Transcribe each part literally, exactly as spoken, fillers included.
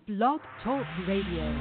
Blog Talk Radio.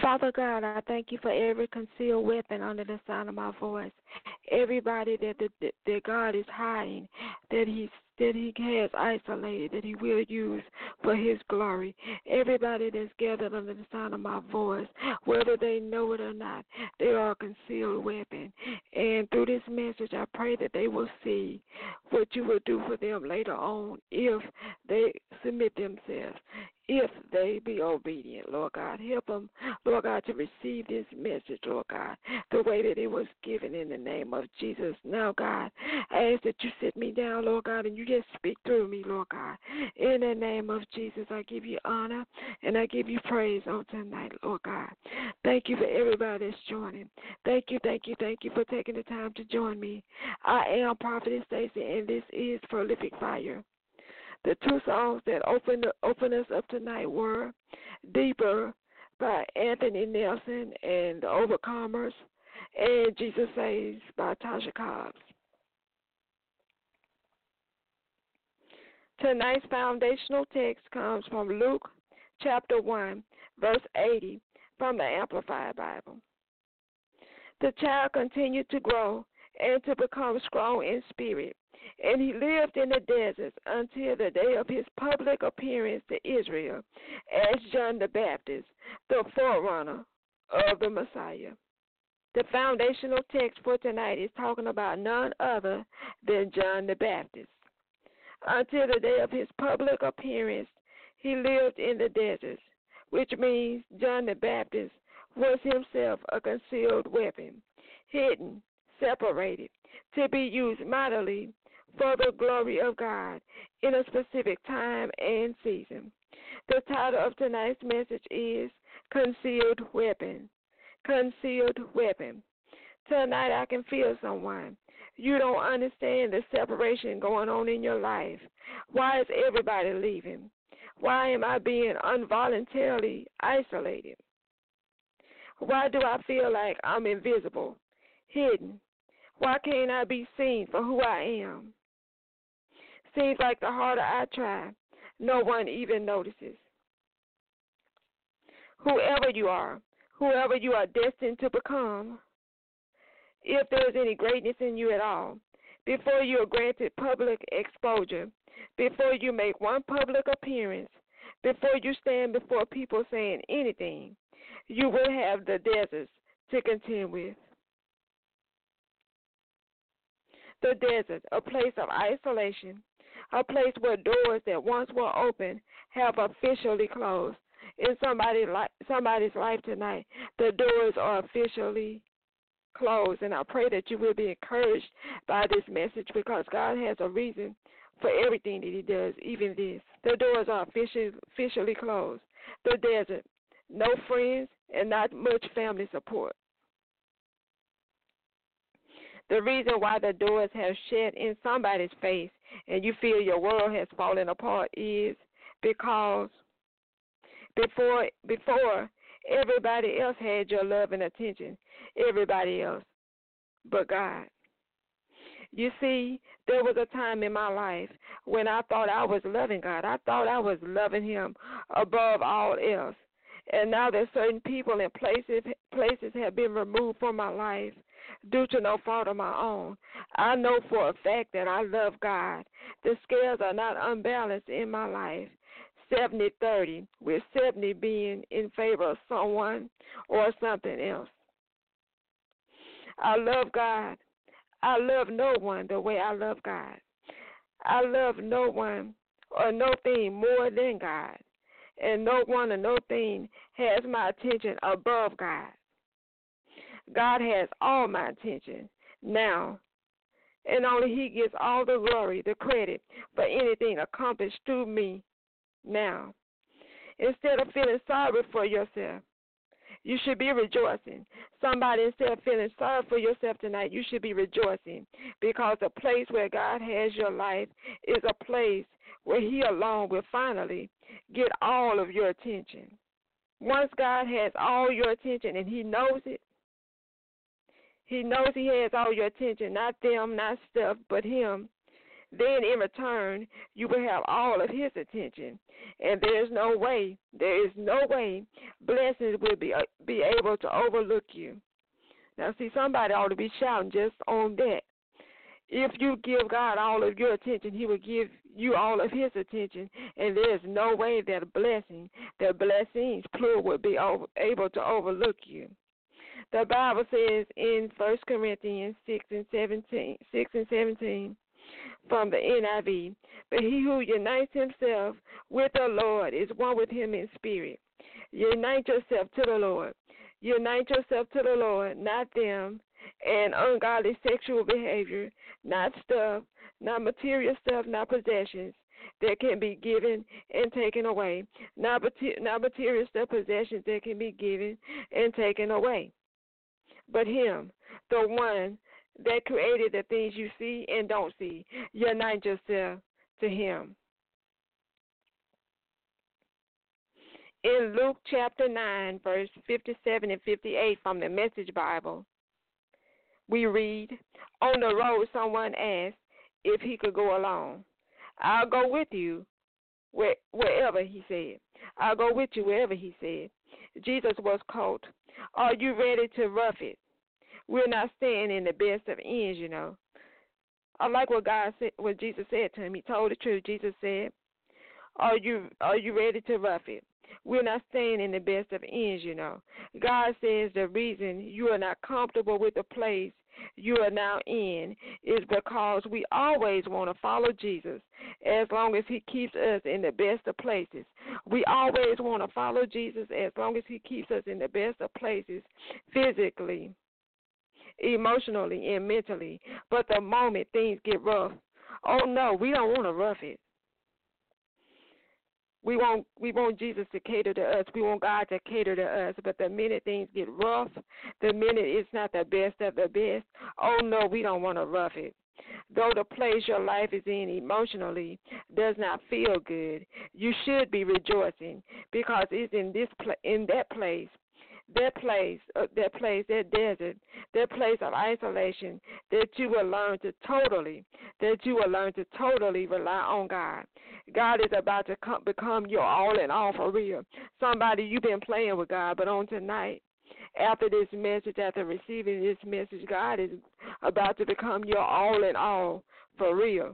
Father God, I thank you for every concealed weapon under the sound of my voice. Everybody that, that, that God is hiding, that He's that He has isolated, that He will use for His glory. Everybody that's gathered under the sound of my voice, whether they know it or not, they are a concealed weapon. And through this message, I pray that they will see what you will do for them later on if they submit themselves, if they be obedient, Lord God. Help them, Lord God, to receive this message, Lord God, the way that it was given in the name of Jesus. Now, God, I ask that you sit me down, Lord God, and you just speak through me, Lord God. In the name of Jesus, I give you honor and I give you praise on tonight, Lord God. Thank you for everybody that's joining. Thank you, thank you, thank you for taking the time to join me. I am Prophetess Stacy, and this is Prolific Fire. The two songs that opened open us up tonight were Deeper by Anthony Nelson and the Overcomers, and Jesus Saves by Tasha Cobbs. Tonight's foundational text comes from Luke chapter one, verse eighty from the Amplified Bible. The child continued to grow and to become strong in spirit, and he lived in the deserts until the day of his public appearance to Israel as John the Baptist, the forerunner of the Messiah. The foundational text for tonight is talking about none other than John the Baptist. Until the day of his public appearance, he lived in the deserts, which means John the Baptist was himself a concealed weapon, hidden, separated, to be used mightily for the glory of God in a specific time and season. The title of tonight's message is Concealed Weapon. Concealed Weapon. Tonight I can feel someone. You don't understand the separation going on in your life. Why is everybody leaving? Why am I being involuntarily isolated? Why do I feel like I'm invisible, hidden? Why can't I be seen for who I am? Seems like the harder I try, no one even notices. Whoever you are, whoever you are destined to become, if there is any greatness in you at all, before you are granted public exposure, before you make one public appearance, before you stand before people saying anything, you will have the deserts to contend with. The desert, a place of isolation, a place where doors that once were open have officially closed. In somebody's life, somebody's life tonight, the doors are officially closed, and I pray that you will be encouraged by this message because God has a reason for everything that He does, even this. The doors are officially, officially closed. The desert, no friends and not much family support. The reason why the doors have shut in somebody's face and you feel your world has fallen apart is because before before everybody else had your love and attention, everybody else but God. You see, there was a time in my life when I thought I was loving God. I thought I was loving Him above all else. And now that certain people and places places have been removed from my life due to no fault of my own, I know for a fact that I love God. The scales are not unbalanced in my life. seventy thirty, with seventy being in favor of someone or something else. I love God. I love no one the way I love God. I love no one or no thing more than God. And no one or no thing has my attention above God. God has all my attention now, and only He gets all the glory, the credit for anything accomplished through me now. Instead of feeling sorry for yourself, you should be rejoicing. Somebody, instead of feeling sorry for yourself tonight, you should be rejoicing because the place where God has your life is a place where He alone will finally get all of your attention. Once God has all your attention and He knows it, He knows He has all your attention, not them, not stuff, but Him, then in return, you will have all of His attention. And there's no way, there is no way blessings will be uh, be able to overlook you. Now, see, somebody ought to be shouting just on that. If you give God all of your attention, He will give you all of His attention, and there's no way that a blessing, that blessings, plural, will be over, able to overlook you. The Bible says in First Corinthians six and seventeen, six and seventeen, from the N I V, but he who unites himself with the Lord is one with Him in spirit. Unite yourself to the Lord. Unite yourself to the Lord, not them, and ungodly sexual behavior, not stuff, not material stuff, not possessions that can be given and taken away, not, not material stuff, possessions that can be given and taken away, but Him, the one that created the things you see and don't see. Unite yourself to Him. In Luke chapter nine, verse fifty-seven and fifty-eight from the Message Bible, we read, on the road someone asked if he could go along. I'll go with you where, wherever, he said. I'll go with you wherever, he said. Jesus was caught. Are you ready to rough it? We're not staying in the best of ends, you know. I like what God said, what Jesus said to him. He told the truth. Jesus said, are you are you ready to rough it? We're not staying in the best of ends, you know. God says the reason you are not comfortable with the place you are now in is because we always want to follow Jesus as long as He keeps us in the best of places. We always want to follow Jesus as long as He keeps us in the best of places physically, emotionally, and mentally. But the moment things get rough, oh no, we don't want to rough it. We want we want Jesus to cater to us. We want God to cater to us. But the minute things get rough, the minute it's not the best of the best, oh no, we don't want to rough it. Though the place your life is in emotionally does not feel good, you should be rejoicing because it's in this pla- in that place. That place, uh, that place, that desert, that place of isolation, that you will learn to totally, that you will learn to totally rely on God. God is about to come, become your all in all for real. Somebody, you've been playing with God, but on tonight, after this message, after receiving this message, God is about to become your all in all for real.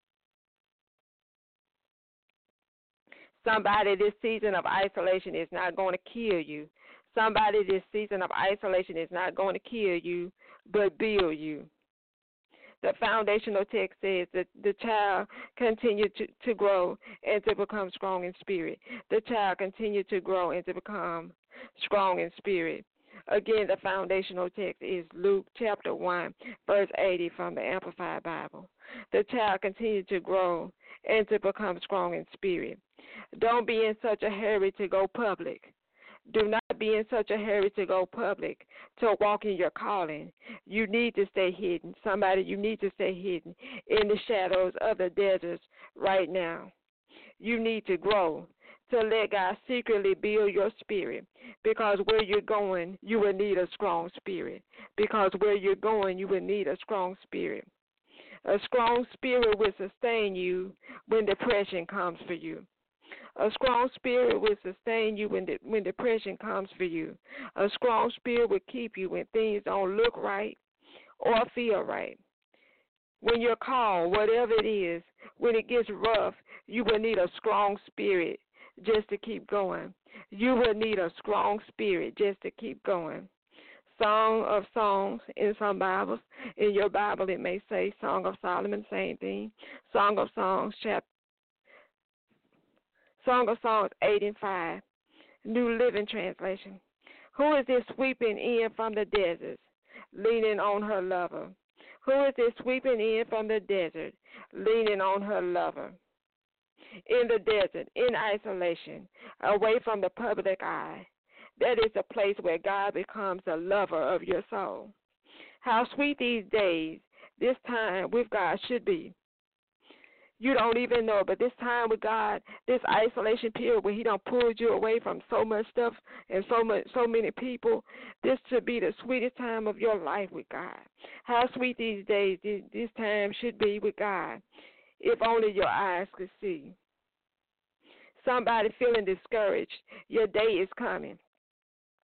Somebody, this season of isolation is not going to kill you. Somebody, this season of isolation is not going to kill you, but build you. The foundational text says that the child continued to, to grow and to become strong in spirit. The child continued to grow and to become strong in spirit. Again, the foundational text is Luke chapter one, verse eighty from the Amplified Bible. The child continued to grow and to become strong in spirit. Don't be in such a hurry to go public. Do not be in such a hurry to go public, to walk in your calling. You need to stay hidden. Somebody, you need to stay hidden in the shadows of the deserts right now. You need to grow, to let God secretly build your spirit, because where you're going, you will need a strong spirit. Because where you're going, you will need a strong spirit. A strong spirit will sustain you when depression comes for you. A strong spirit will sustain you when de- when depression comes for you. A strong spirit will keep you when things don't look right or feel right. When you're called, whatever it is, when it gets rough, you will need a strong spirit just to keep going. You will need a strong spirit just to keep going. Song of Songs in some Bibles. In your Bible, it may say Song of Solomon, same thing. Song of Songs, chapter Song of Songs eight and five, New Living Translation. Who is this sweeping in from the deserts, leaning on her lover? Who is this sweeping in from the desert, leaning on her lover? In the desert, in isolation, away from the public eye, that is the place where God becomes the lover of your soul. How sweet these days, this time with God should be. You don't even know, but this time with God, this isolation period where He done pulled you away from so much stuff and so much, so many people, this should be the sweetest time of your life with God. How sweet these days, this time should be with God, if only your eyes could see. Somebody feeling discouraged, your day is coming.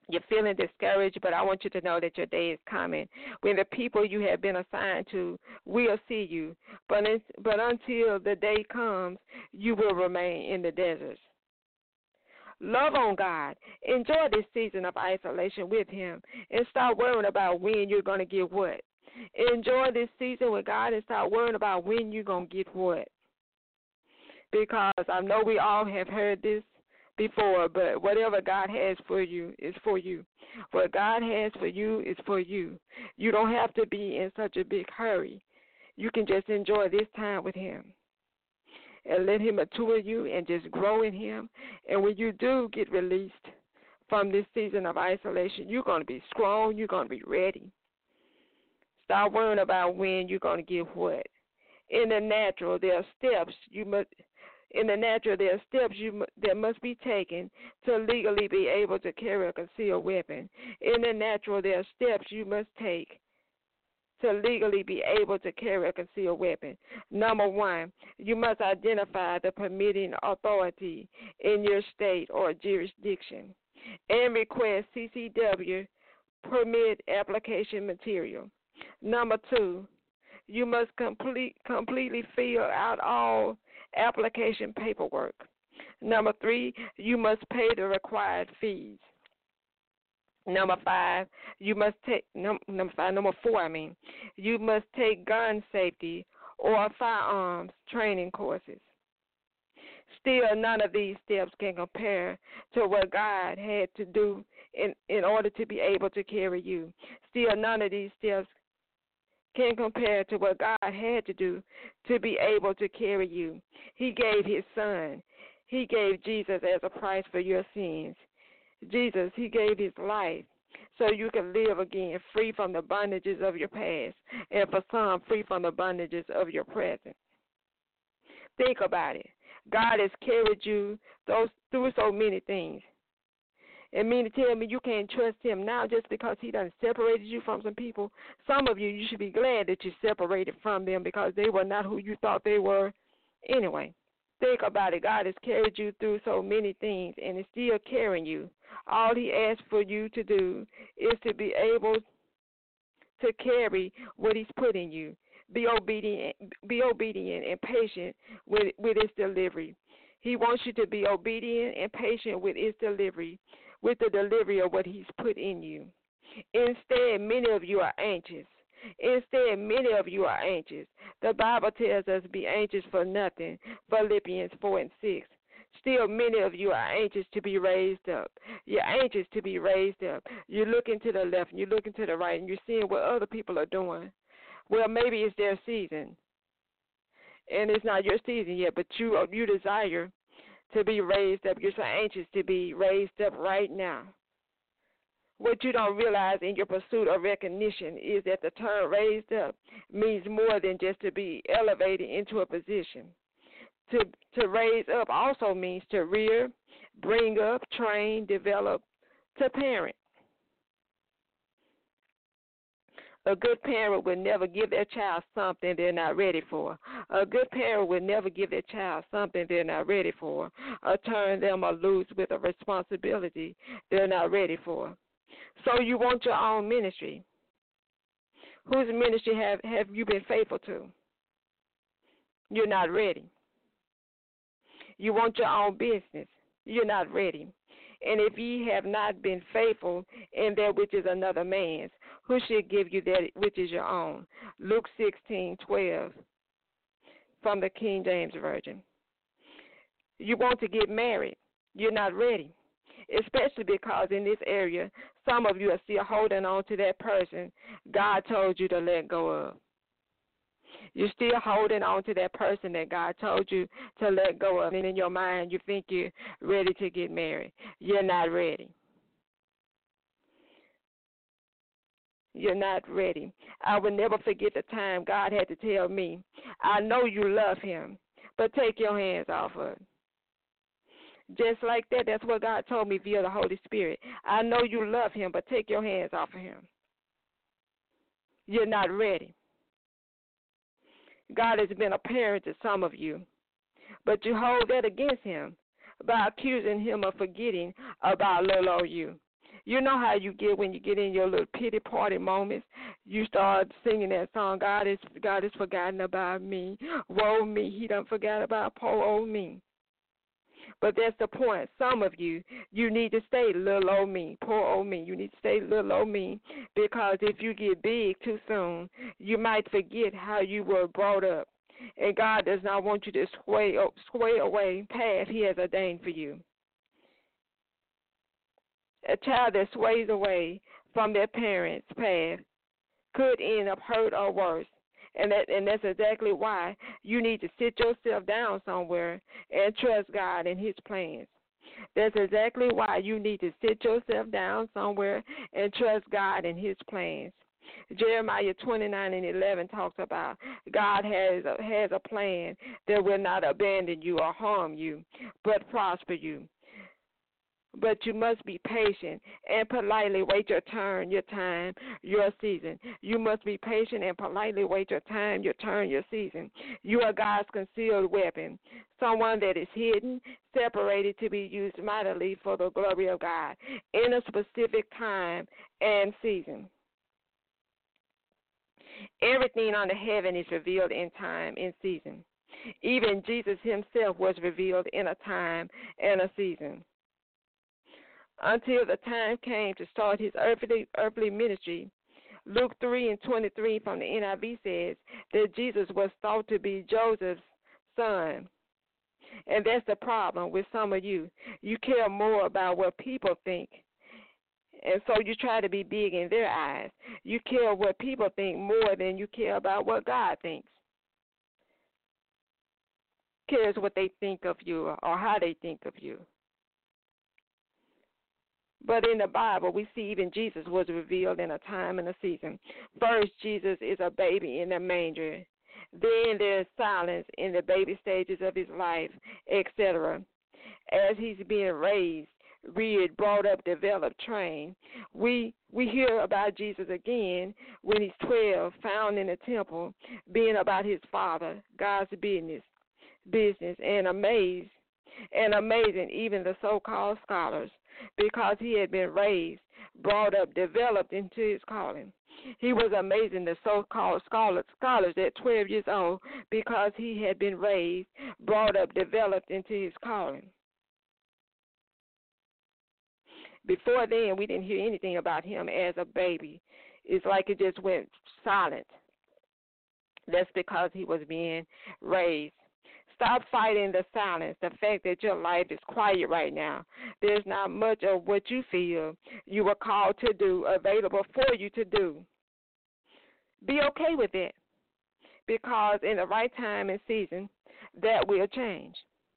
You're feeling discouraged, but I want you to know that your day is coming when the people you have been assigned to will see you. But, in, but until the day comes, you will remain in the deserts. Love on God. Enjoy this season of isolation with Him and stop worrying about when you're going to get what. Enjoy this season with God and stop worrying about when you're going to get what. Because I know we all have heard this before, but whatever God has for you is for you. What God has for you is for you. You don't have to be in such a big hurry. You can just enjoy this time with Him and let Him mature you and just grow in Him. And when you do get released from this season of isolation, you're going to be strong. You're going to be ready. Stop worrying about when you're going to get what. In the natural, there are steps you must. In the natural, there are steps you that must be taken to legally be able to carry a concealed weapon. In the natural, there are steps you must take to legally be able to carry a concealed weapon. Number one, you must identify the permitting authority in your state or jurisdiction and request C C W permit application material. Number two, you must complete completely fill out all application paperwork. Number three, you must pay the required fees. Number five, you must take num, number five, number four. I mean, you must take gun safety or firearms training courses. Still, none of these steps can compare to what God had to do in in order to be able to carry you. Still, none of these steps can compare to what God had to do to be able to carry you. He gave His Son. He gave Jesus as a price for your sins. Jesus, He gave His life so you can live again free from the bondages of your past and for some free from the bondages of your present. Think about it. God has carried you those, through so many things. And mean to tell me you can't trust Him now just because He done separated you from some people. Some of you, you should be glad that you separated from them because they were not who you thought they were anyway. Think about it. God has carried you through so many things and is still carrying you. All He asks for you to do is to be able to carry what He's put in you. Be obedient, be obedient and patient with, with its delivery. He wants you to be obedient and patient with its delivery. with the delivery of what He's put in you. Instead, many of you are anxious. Instead, many of you are anxious. The Bible tells us be anxious for nothing, Philippians four and six. Still, many of you are anxious to be raised up. You're anxious to be raised up. You're looking to the left and you're looking to the right and you're seeing what other people are doing. Well, maybe it's their season, and it's not your season yet, but you you desire to be raised up. You're so anxious to be raised up right now. What you don't realize in your pursuit of recognition is that the term raised up means more than just to be elevated into a position. To to raise up also means to rear, bring up, train, develop, to parent. A good parent would never give their child something they're not ready for. A good parent would never give their child something they're not ready for, or turn them or loose with a responsibility they're not ready for. So you want your own ministry. Whose ministry have, have you been faithful to? You're not ready. You want your own business. You're not ready. And if ye have not been faithful in that which is another man's, who should give you that which is your own? Luke sixteen twelve from the King James Version. You want to get married. You're not ready, especially because in this area, some of you are still holding on to that person God told you to let go of. You're still holding on to that person that God told you to let go of. And in your mind, you think you're ready to get married. You're not ready. You're not ready. I will never forget the time God had to tell me, I know you love him, but take your hands off of it. Just like that, that's what God told me via the Holy Spirit. I know you love him, but take your hands off of him. You're not ready. God has been a parent to some of you, but you hold that against him by accusing him of forgetting about little old you. You know how you get when you get in your little pity party moments. You start singing that song, God is God is forgotten about me. Woe me, he done forgot about poor old me. But that's the point. Some of you, you need to stay little old me, poor old me. You need to stay little old me, because if you get big too soon, you might forget how you were brought up. And God does not want you to sway, sway away path he has ordained for you. A child that sways away from their parents' path could end up hurt or worse. And that and that's exactly why you need to sit yourself down somewhere and trust God and his plans. That's exactly why you need to sit yourself down somewhere and trust God and his plans. Jeremiah twenty-nine and eleven talks about God has a, has a plan that will not abandon you or harm you, but prosper you. But you must be patient and politely wait your turn, your time, your season. You must be patient and politely wait your time, your turn, your season. You are God's concealed weapon, someone that is hidden, separated to be used mightily for the glory of God in a specific time and season. Everything under heaven is revealed in time and season. Even Jesus himself was revealed in a time and a season. Until the time came to start his earthly, earthly ministry, Luke three and twenty-three from the N I V says that Jesus was thought to be Joseph's son. And that's the problem with some of you. You care more about what people think, and so you try to be big in their eyes. You care what people think more than you care about what God thinks. Cares what they think of you or how they think of you. But in the Bible, we see even Jesus was revealed in a time and a season. First, Jesus is a baby in the manger. Then there's silence in the baby stages of his life, et cetera. As he's being raised, reared, brought up, developed, trained, we we hear about Jesus again when he's twelve, found in the temple, being about his Father, God's business, business, and amazed, and amazing even the so-called scholars, because he had been raised, brought up, developed into his calling. He was amazing the so-called scholars, scholars at twelve years old, because he had been raised, brought up, developed into his calling. Before then, we didn't hear anything about him as a baby. It's like it just went silent. That's because he was being raised. Stop fighting the silence, the fact that your life is quiet right now. There's not much of what you feel you were called to do available for you to do. Be okay with it, because in the right time and season, that will change.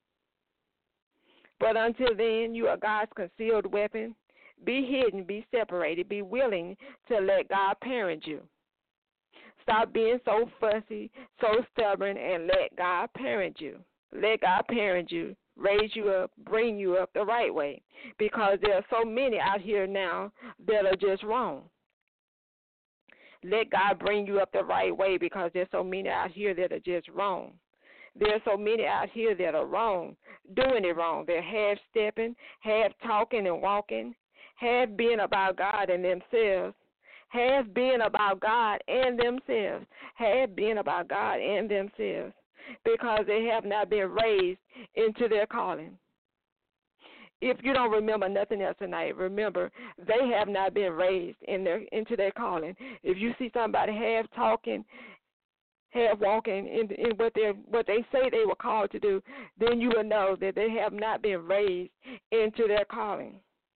But until then, you are God's concealed weapon. Be hidden, be separated, be willing to let God parent you. Stop being so fussy, so stubborn, and let God parent you. Let God parent you, raise you up, bring you up the right way, because there are so many out here now that are just wrong. Let God bring you up the right way, because there's so many out here that are just wrong. There are so many out here that are wrong, doing it wrong. They're half-stepping, half-talking and walking, half being about God and themselves, have been about God and themselves, have been about God and themselves, because they have not been raised into their calling. If you don't remember nothing else tonight, remember they have not been raised in their into their calling. If you see somebody half talking, half walking in, in what they what they say they were called to do, then you will know that they have not been raised into their calling.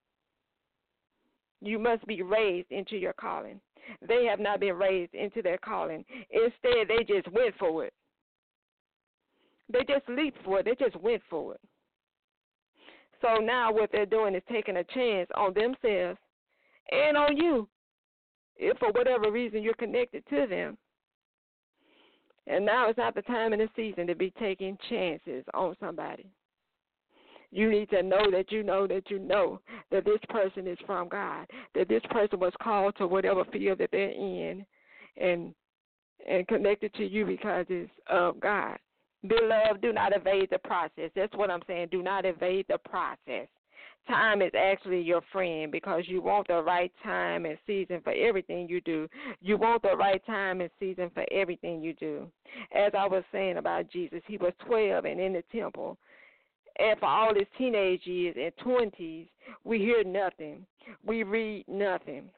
You must be raised into your calling. They have not been raised into their calling. Instead, they just went for it. They just leaped for it. They just went for it. So now what they're doing is taking a chance on themselves and on you, if for whatever reason you're connected to them. And now it's not the time in the season to be taking chances on somebody. You need to know that you know that you know that this person is from God, that this person was called to whatever field that they're in and and connected to you because it's of God. Beloved, do not evade the process. That's what I'm saying. Do not evade the process. time is actually your friend because you want the right time and season for everything you do. You want the right time and season for everything you do. As I was saying about Jesus, he was twelve and in the temple. And for all his teenage years and twenties, we hear nothing. We read nothing.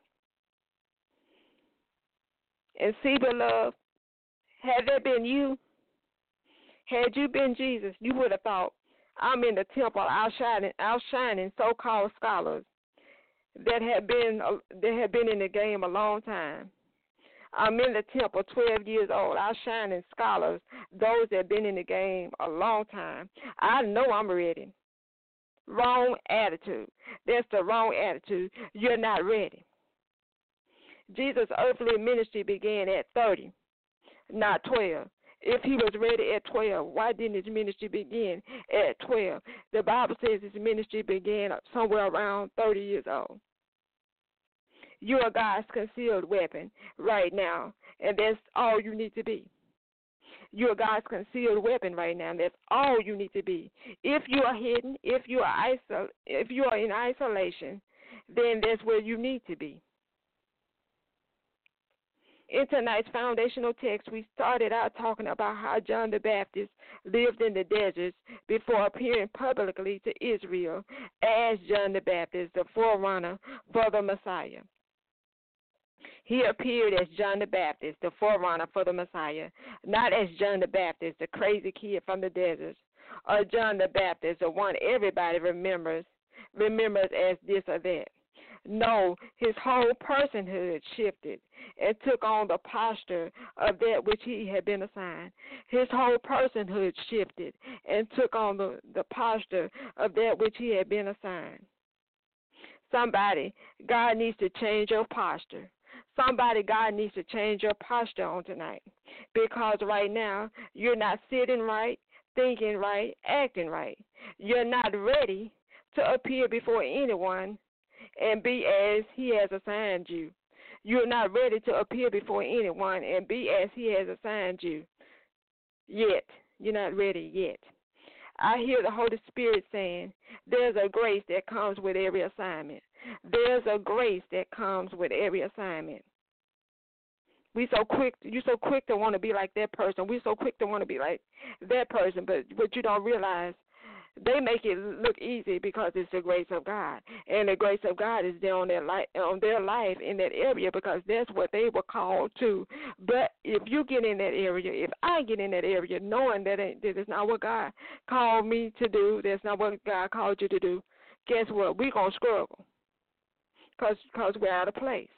And see, beloved, had that been you, had you been Jesus, you would have thought, I'm in the temple outshining, outshining so-called scholars that have been uh, that have been in the game a long time. I'm in the temple, twelve years old, outshining scholars, those that have been in the game a long time. I know I'm ready. Wrong attitude. That's the wrong attitude. You're not ready. Jesus' earthly ministry began at thirty, not twelve. If he was ready at twelve, why didn't his ministry begin at twelve? The Bible says his ministry began somewhere around thirty years old. You are God's concealed weapon right now, and that's all you need to be. You are God's concealed weapon right now, and that's all you need to be. If you are hidden, if you are isol- if you are in isolation, then that's where you need to be. In tonight's foundational text, we started out talking about how John the Baptist lived in the deserts before appearing publicly to Israel as John the Baptist, the forerunner for the Messiah. He appeared as John the Baptist, the forerunner for the Messiah, not as John the Baptist, the crazy kid from the deserts, or John the Baptist, the one everybody remembers, remembers as this or that. No, his whole personhood shifted and took on the posture of that which he had been assigned. His whole personhood shifted and took on the, the posture of that which he had been assigned. Somebody, God needs to change your posture. Somebody, God needs to change your posture on tonight, because right now you're not sitting right, thinking right, acting right. You're not ready to appear before anyone and be as he has assigned you. You're not ready to appear before anyone and be as he has assigned you yet. You're not ready yet. I hear the Holy Spirit saying, there's a grace that comes with every assignment. There's a grace that comes with every assignment. We so quick, you're so quick to want to be like that person. We're so quick to want to be like that person, but what you don't realize, they make it look easy because it's the grace of God, and the grace of God is there on their life, on their life in that area, because that's what they were called to. But if you get in that area, if I get in that area, knowing that that is not what God called me to do, that's not what God called you to do, guess what? We're gonna struggle because because we're out of place.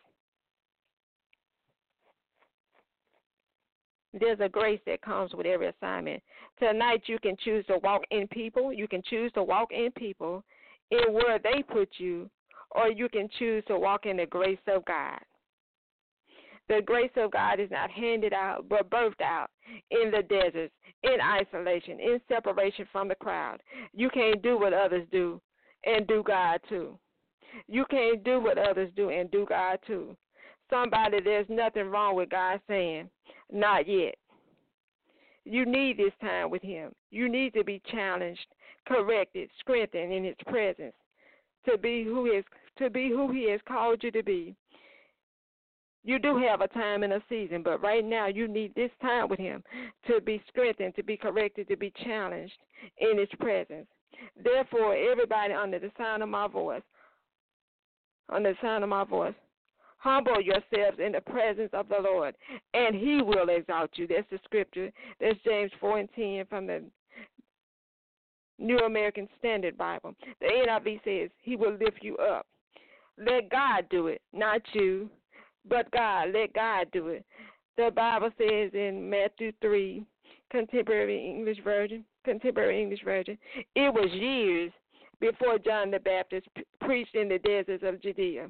There's a grace that comes with every assignment. Tonight you can choose to walk in people. You can choose to walk in people in where they put you, or you can choose to walk in the grace of God. The grace of God is not handed out but birthed out in the deserts, in isolation, in separation from the crowd. You can't do what others do and do God too. You can't do what others do and do God too. Somebody, there's nothing wrong with God saying, not yet. You need this time with him. You need to be challenged, corrected, strengthened in his presence to be who he is, to be who he has called you to be. You do have a time and a season, but right now you need this time with him to be strengthened, to be corrected, to be challenged in his presence. Therefore, everybody under the sound of my voice, under the sound of my voice, humble yourselves in the presence of the Lord, and he will exalt you. That's the scripture. That's James four and ten from the New American Standard Bible. The N I V says he will lift you up. Let God do it, not you, but God. Let God do it. The Bible says in Matthew three, Contemporary English Version, Contemporary English Version, it was years before John the Baptist p- preached in the deserts of Judea.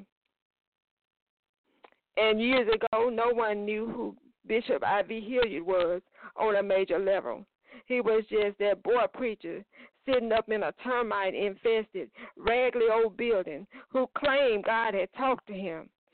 And years ago, no one knew who Bishop I V Hilliard was on a major level. He was just that boy preacher sitting up in a termite-infested, raggedy old building who claimed God had talked to him.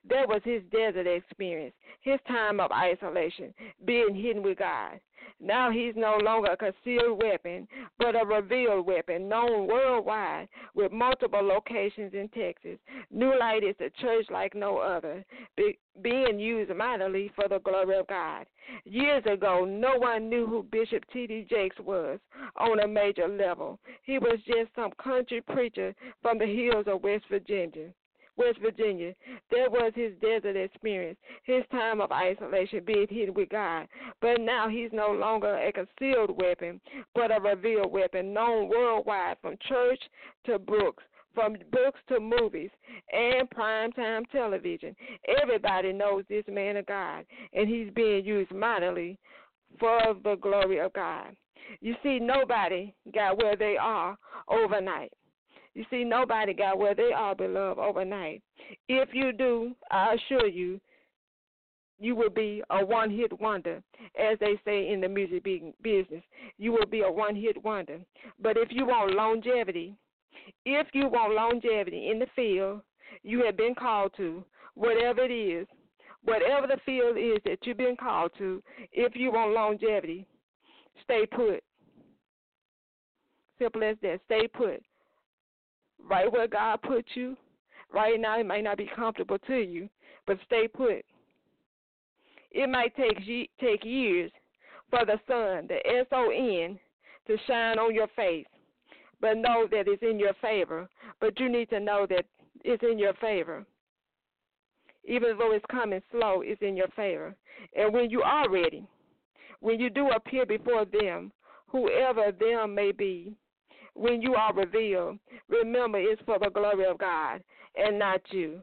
That was his desert experience, his time of isolation, being hidden with God. Now he's no longer a concealed weapon, but a revealed weapon, known worldwide with multiple locations in Texas. New Light is a church like no other, be, being used mightily for the glory of God. Years ago, no one knew who Bishop T D Jakes was on a major level. He was just some country preacher from the hills of West Virginia. West Virginia. That was his desert experience, his time of isolation, being hidden with God. But now he's no longer a concealed weapon, but a revealed weapon, known worldwide from church to books, from books to movies and primetime television. Everybody knows this man of God, and he's being used mightily for the glory of God. You see, nobody got where they are overnight. You see, nobody got where they are, beloved, overnight. If you do, I assure you, you will be a one-hit wonder, as they say in the music business. You will be a one-hit wonder. But if you want longevity, if you want longevity in the field you have been called to, whatever it is, whatever the field is that you've been called to, if you want longevity, stay put. Simple as that. Stay put. Right where God put you, right now it might not be comfortable to you, but stay put. It might take take years for the sun, the S O N, to shine on your face, but know that it's in your favor. But you need to know that it's in your favor. Even though it's coming slow, it's in your favor. And when you are ready, when you do appear before them, whoever them may be, when you are revealed, remember it's for the glory of God and not you.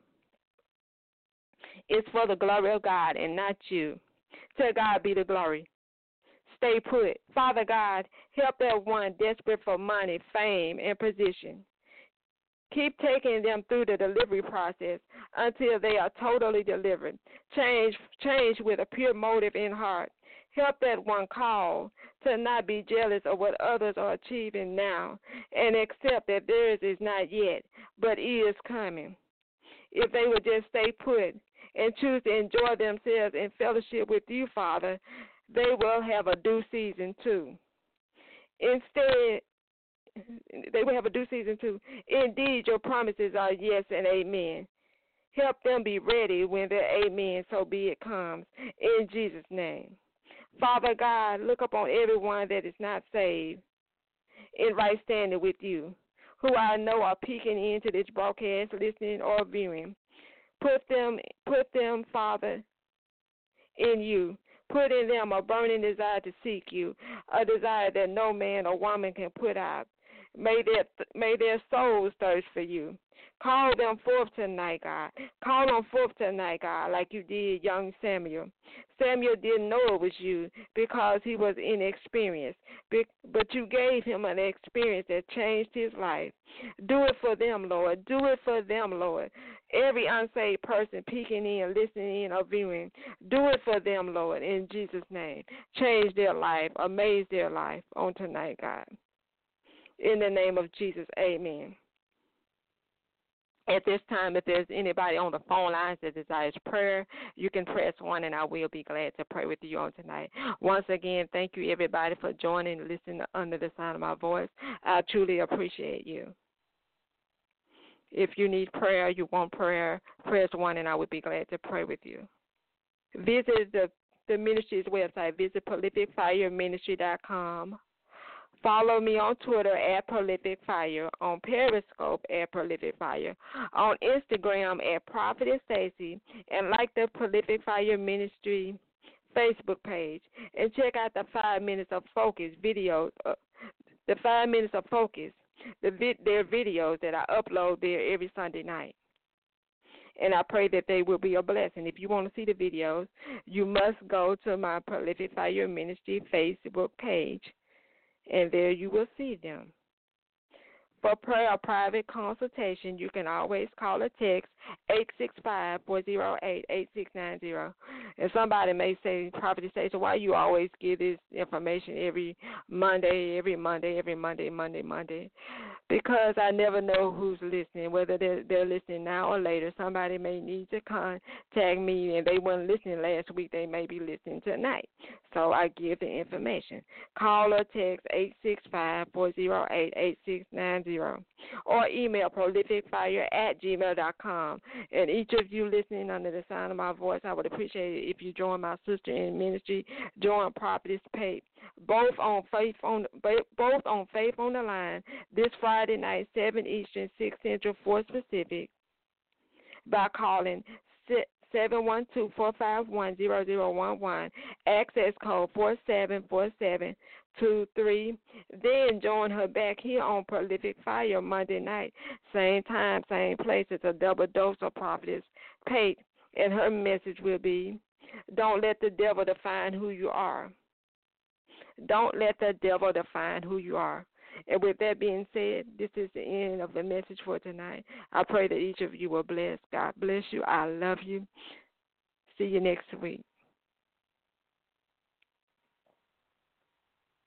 It's for the glory of God and not you. To God be the glory. Stay put. Father God, help that one desperate for money, fame, and position. Keep taking them through the delivery process until they are totally delivered. Change, change with a pure motive in heart. Help that one call to not be jealous of what others are achieving now and accept that theirs is not yet, but is coming. If they would just stay put and choose to enjoy themselves in fellowship with you, Father, they will have a due season too. Instead, they will have a due season too. Indeed, your promises are yes and amen. Help them be ready when their amen, so be it, comes. In Jesus' name. Father God, look upon everyone that is not saved in right standing with you, who I know are peeking into this broadcast, listening or viewing. Put them, put them, Father, in you. Put in them a burning desire to seek you, a desire that no man or woman can put out. May their, may their souls thirst for you. Call them forth tonight, God. Call them forth tonight, God, like you did young Samuel. Samuel didn't know it was you because he was inexperienced, but you gave him an experience that changed his life. Do it for them, Lord. Do it for them, Lord. Every unsaved person peeking in, listening in, or viewing, do it for them, Lord, in Jesus' name. Change their life, amaze their life on tonight, God. In the name of Jesus, amen. At this time, if there's anybody on the phone lines that desires prayer, you can press one, and I will be glad to pray with you on tonight. Once again, thank you, everybody, for joining and listening under the sound of my voice. I truly appreciate you. If you need prayer, you want prayer, press one, and I would be glad to pray with you. Visit the, the ministry's website. Visit prolific fire ministry dot com. Follow me on Twitter at Prolific Fire, on Periscope at Prolific Fire, on Instagram at Prophetess Stacy, and like the Prolific Fire Ministry Facebook page. And check out the Five Minutes of Focus videos, uh, the Five Minutes of Focus, the vid- their videos that I upload there every Sunday night. And I pray that they will be a blessing. If you want to see the videos, you must go to my Prolific Fire Ministry Facebook page, and there you will see them. For prayer or private consultation, you can always call or text eight six five, four zero eight, eight six nine zero. And somebody may say, Prophet Station, why you always give this information every Monday, every Monday, every Monday, Monday, Monday? Because I never know who's listening, whether they're, they're listening now or later. Somebody may need to contact me, and they weren't listening last week. They may be listening tonight. So I give the information. Call or text eight six five, four zero eight, eight six nine zero or email prolificfire at gmail dot com. And each of you listening under the sound of my voice, I would appreciate it if you join my sister in ministry, join Prophetess Pate, both on Faith on both on Faith on the Line this Friday night, seven Eastern, six Central, four Pacific, by calling seven one two, four five one, zero zero one one, access code four seven four seven two three. Then join her back here on Prolific Fire Monday night, same time, same place. It's a double dose of Prophetess Pate, and her message will be, don't let the devil define who you are. Don't let the devil define who you are. And with that being said, this is the end of the message for tonight. I pray that each of you will bless. God bless you. I love you. See you next week.